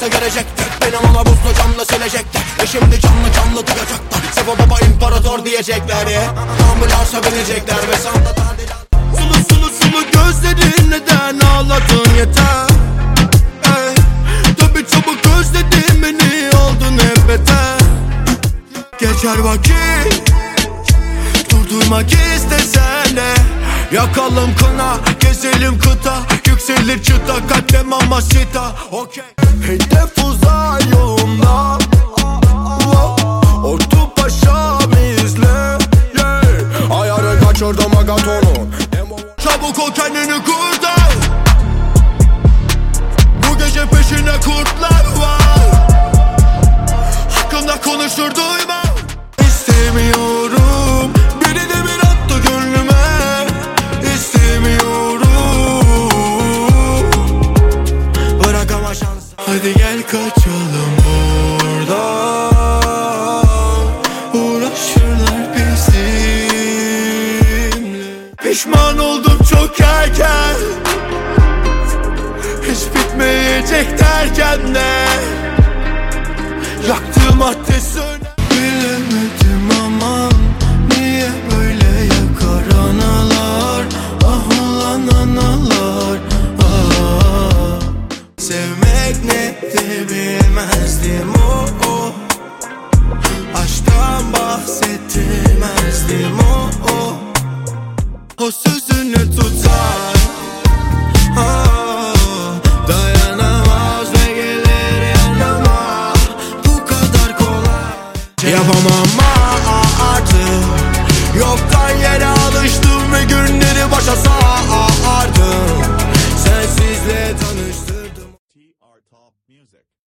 olmasa gelecekti. Benim ama buzlu camla silecekti. Şimdi canlı duyacaklar. Sebo baba imparator diyecekler ya. Ambulansa binecekler ve sanda tadilat. Sulu gözlerin neden ağladın yeter. Tabi çabuk özledin beni, oldun hep beter. Geçer vakit, durdurmak istesen de. Yakalım kına, gezelim kıta. Yükselir çıta, kalpte mamacita. Okay. Hedef uzay yolunda. Ortu paşa bizle. Ayarı kaçırdım agatonu. Çabuk ol, kendini kurtar. Bu gece peşine kurtlar var. Hakkında konuşur duyma. İstemiyorum, biri de bir attı gönlüme. İstemiyorum, bırak ama şans. Hadi gel kaçalım buradan. Uğraşırlar bizimle. Pişman oldum çok erken. Hiç bitmeyecek derken de. Yaktığım ateş söner. Bilemedim aman, niye böyle yakar analar. Ah ulan analar, ah. Sevmek nedir bilmezdim o. Aşktan bahsettirmezdim o. O sözünü tutar, dayanamaz ve gelir yanıma. Bu kadar kolay yapamam artık. Yoktan yere alıştım ve günleri başa sardım. Sensizle tanıştım.